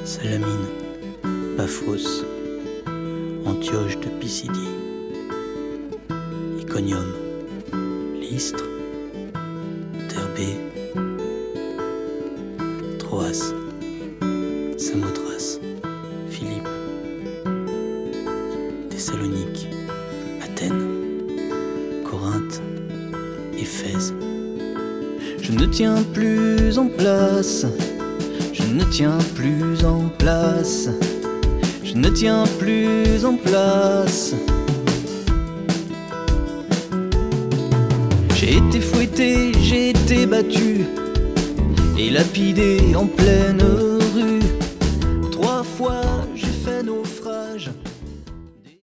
Salamine, Paphos, Antioche de Pisidie, Iconium, Lystre, Derbé, Troas, Samothrace, Philippe, Thessalonique, Athènes, Corinthe, Éphèse. Je ne tiens plus en place, je ne tiens plus en place, je ne tiens plus en place. J'ai été fouetté, j'ai été battu et lapidé en pleine